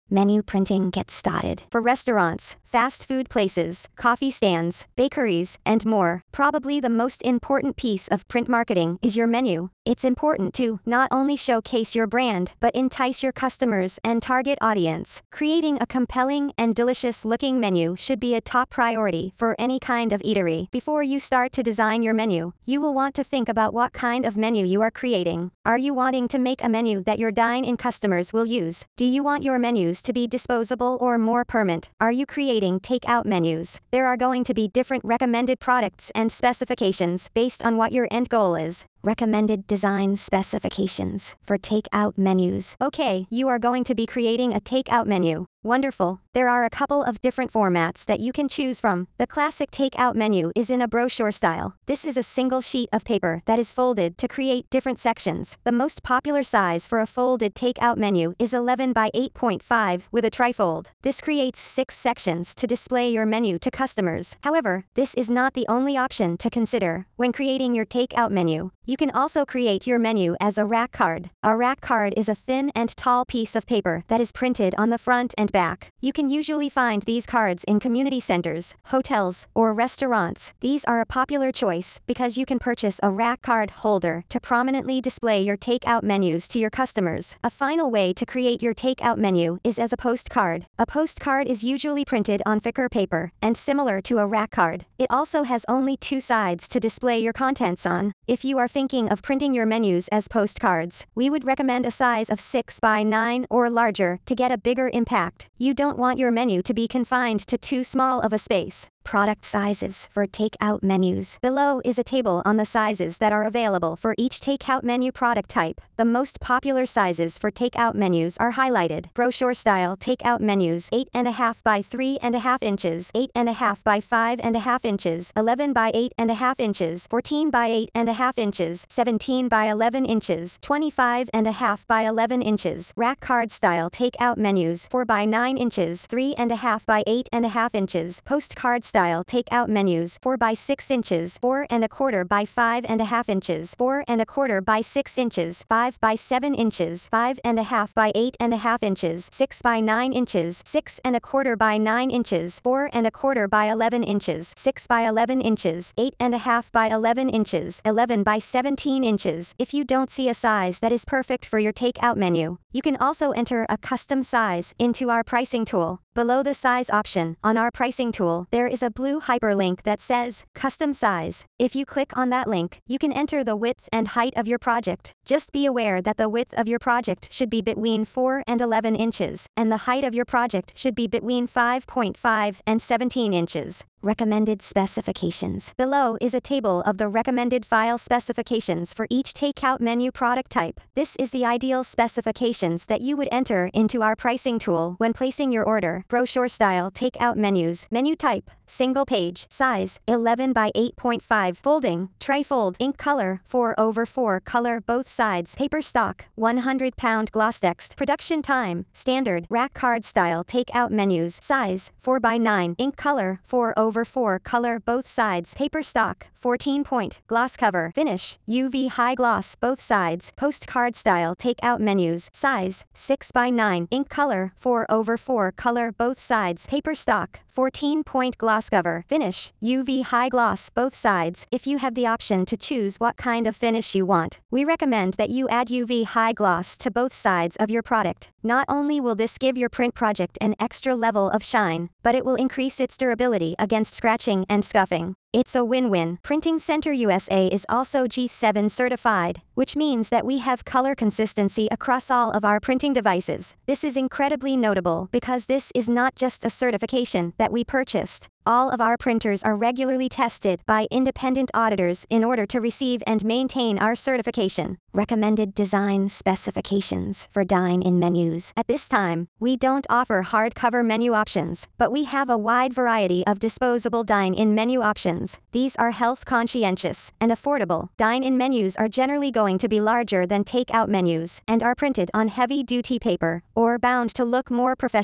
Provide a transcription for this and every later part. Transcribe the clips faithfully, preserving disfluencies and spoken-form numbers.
Menu printing gets started. For restaurants, fast food places, coffee stands, bakeries, and more, probably the most important piece of print marketing is your menu. It's important to not only showcase your brand but entice your customers and target audience. Creating a compelling and delicious-looking menu should be a top priority for any kind of eatery. Before you start to design your menu, you will want to think about what kind of menu you are creating. Are you wanting to make a menu that your dine-in customers will use? Do you want your menus to be disposable or more permanent? Are you creating takeout menus? There are going to be different recommended products and specifications based on what your end goal is. Recommended design specifications for takeout menus. Okay, you are going to be creating a takeout menu. Wonderful. There are a couple of different formats that you can choose from. The classic takeout menu is in a brochure style. This is a single sheet of paper that is folded to create different sections. The most popular size for a folded takeout menu is eleven by eight point five with a trifold. This creates six sections to display your menu to customers. However, this is not the only option to consider when creating your takeout menu. You can also create your menu as a rack card. A rack card is a thin and tall piece of paper that is printed on the front and back. You can usually find these cards in community centers, hotels, or restaurants. These are a popular choice because you can purchase a rack card holder to prominently display your takeout menus to your customers. A final way to create your takeout menu is as a postcard. A postcard is usually printed on thicker paper and similar to a rack card. It also has only two sides to display your contents on. If you are thinking of printing your menus as postcards, we would recommend a size of six by nine or larger to get a bigger impact. You don't want your menu to be confined to too small of a space. Product sizes for takeout menus. Below is a table on the sizes that are available for each takeout menu product type. The most popular sizes for takeout menus are highlighted. Brochure style takeout menus: eight and a half by three and a half inches, eight and a half by five and a half inches, eleven by eight and a half inches, fourteen by eight and a half inches, seventeen by eleven inches, twenty-five and a half by eleven inches. Rack card style takeout menus: four by nine inches, three and a half by eight and a half inches. Postcard style takeout menus: four by six inches, four and a quarter by five and a half inches, four and a quarter by six inches, five by seven inches, five and a half by eight and a half inches, six by nine inches, six and a quarter by nine inches, four and a quarter by eleven inches, six by eleven inches, eight and a half by eleven inches, eleven by seventeen inches. If you don't see a size that is perfect for your takeout menu, you can also enter a custom size into our pricing tool. Below the size option on our pricing tool, there is a blue hyperlink that says Custom Size. If you click on that link, you can enter the width and height of your project. Just be aware that the width of your project should be between four and eleven inches, and the height of your project should be between five point five and seventeen inches. Recommended specifications. Below is a table of the recommended file specifications for each takeout menu product type. This is the ideal specifications that you would enter into our pricing tool when placing your order. Brochure style takeout menus. Menu type: single page. Size: eleven by eight point five. Folding: trifold. Ink color: four over four color both sides. Paper stock: one hundred pound gloss text. Production time: standard. Rack card style takeout menus. Size: four by nine. Ink color: four over four color both sides. Paper stock: fourteen point. Gloss cover. Finish: U V high gloss both sides. Postcard style takeout menus. Size: six by nine. Ink color: four over four color both sides. Paper stock: fourteen point. Gloss cover. Finish: U V high gloss both sides. If you have the option to choose what kind of finish you want, we recommend that you add U V high gloss to both sides of your product. Not only will this give your print project an extra level of shine, but it will increase its durability against scratching and scuffing. It's a win-win. Printing Center U S A is also G seven certified, which means that we have color consistency across all of our printing devices. This is incredibly notable because this is not just a certification that we purchased. All of our printers are regularly tested by independent auditors in order to receive and maintain our certification. Recommended design specifications for dine-in menus. At this time, we don't offer hardcover menu options, but we have a wide variety of disposable dine-in menu options. These are health conscientious and affordable. Dine-in menus are generally going to be larger than takeout menus and are printed on heavy-duty paper or bound to look more professional.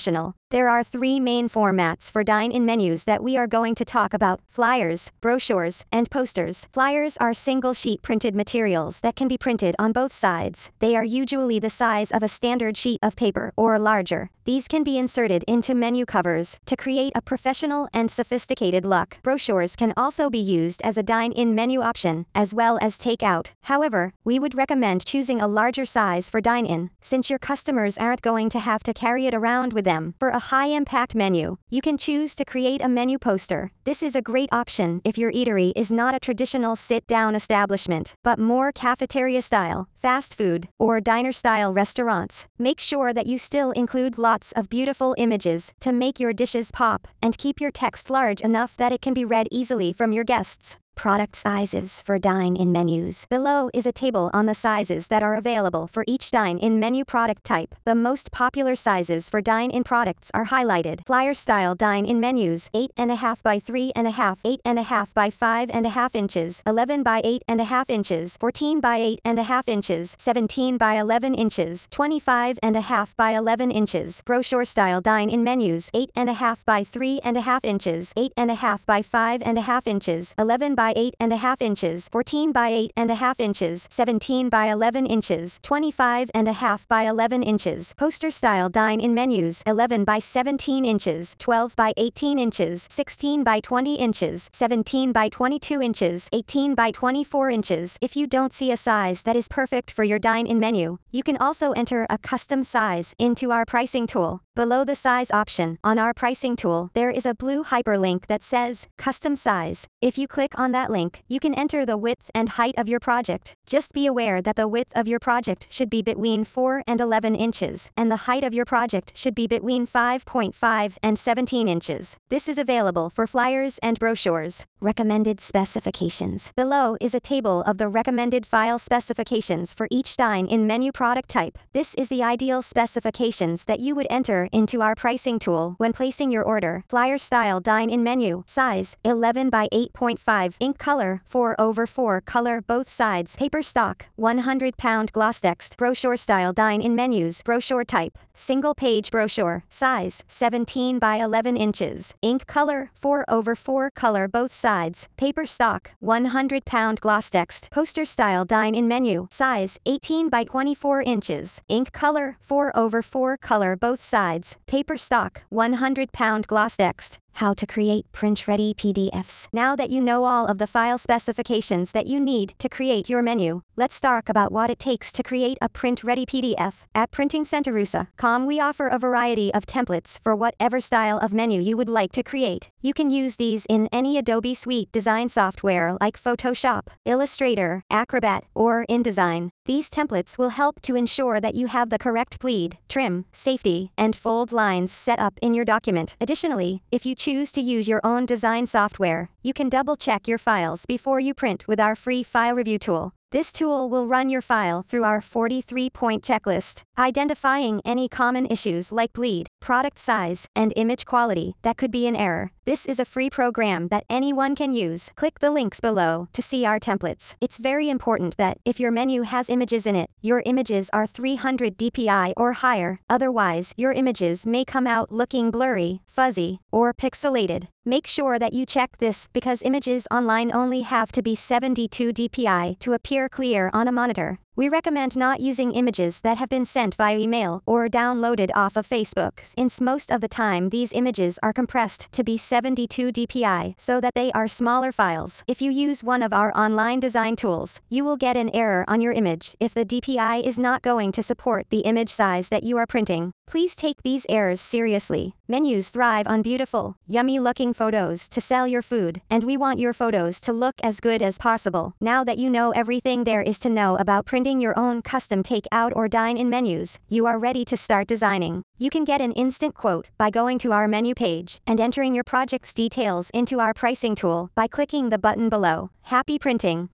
There are three main formats for dine-in menus that we are going to talk about: flyers, brochures, and posters. Flyers are single-sheet printed materials that can be printed on both sides. They are usually the size of a standard sheet of paper or larger. These can be inserted into menu covers to create a professional and sophisticated look. Brochures can also be used as a dine-in menu option, as well as take-out. However, we would recommend choosing a larger size for dine-in, since your customers aren't going to have to carry it around with them. For a high-impact menu, you can choose to create a menu poster. This is a great option if your eatery is not a traditional sit-down establishment, but more cafeteria-style, fast food, or diner-style restaurants. Make sure that you still include lots of beautiful images to make your dishes pop, and keep your text large enough that it can be read easily from your guests. Product sizes for dine-in menus. Below is a table on the sizes that are available for each dine-in menu product type. The most popular sizes for dine-in products are highlighted. Flyer-style dine-in menus: eight and a half by three and a half, eight and a half by five and a half inches, eleven by eight and a half inches, fourteen by eight and a half inches, seventeen by eleven inches, twenty-five and a half by eleven inches. Brochure-style dine-in menus: eight and a half by three and a half inches, eight and a half by five and a half inches, eleven by eight and a half inches, fourteen by eight and a half inches, seventeen by eleven inches, twenty-five and a half by eleven inches. Poster-style dine-in menus: eleven by seventeen inches, twelve by eighteen inches, sixteen by twenty inches, seventeen by twenty-two inches, eighteen by twenty-four inches. If you don't see a size that is perfect for your dine-in menu, you can also enter a custom size into our pricing tool. Below the size option on our pricing tool, there is a blue hyperlink that says Custom Size. If you click on that link, you can enter the width and height of your project. Just be aware that the width of your project should be between four and eleven inches, and the height of your project should be between five point five and seventeen inches. This is available for flyers and brochures. Recommended specifications. Below is a table of the recommended file specifications for each dine-in menu product type. This is the ideal specifications that you would enter into our pricing tool when placing your order. Flyer style dine-in menu: size eleven by eight point five, ink color four over four color both sides, paper stock one hundred pound gloss text. Brochure style dine-in menus: brochure type single page brochure, size seventeen by eleven inches, ink color four over four color both sides, paper stock one hundred pound gloss text. Poster style dine-in menu: size eighteen by twenty-four inches, ink color four over four color both sides, paper stock one hundred pound gloss text. How to create print-ready P D Fs. Now that you know all of the file specifications that you need to create your menu, let's talk about what it takes to create a print-ready P D F. At Printing Centerusa dot com, we offer a variety of templates for whatever style of menu you would like to create. You can use these in any Adobe Suite design software like Photoshop, Illustrator, Acrobat, or InDesign. These templates will help to ensure that you have the correct bleed, trim, safety, and fold lines set up in your document. Additionally, if you choose to use your own design software, you can double-check your files before you print with our free file review tool. This tool will run your file through our forty-three point checklist, identifying any common issues like bleed, product size, and image quality that could be in error. This is a free program that anyone can use. Click the links below to see our templates. It's very important that if your menu has images in it, your images are three hundred D P I or higher. Otherwise, your images may come out looking blurry, fuzzy, or pixelated. Make sure that you check this because images online only have to be seventy-two D P I to appear clear on a monitor. We recommend not using images that have been sent via email or downloaded off of Facebook, since most of the time these images are compressed to be seventy-two D P I so that they are smaller files. If you use one of our online design tools, you will get an error on your image if the D P I is not going to support the image size that you are printing. Please take these errors seriously. Menus thrive on beautiful, yummy-looking photos to sell your food, and we want your photos to look as good as possible. Now that you know everything there is to know about printing your own custom take-out or dine-in menus, you are ready to start designing. You can get an instant quote by going to our menu page and entering your project's details into our pricing tool by clicking the button below. Happy printing!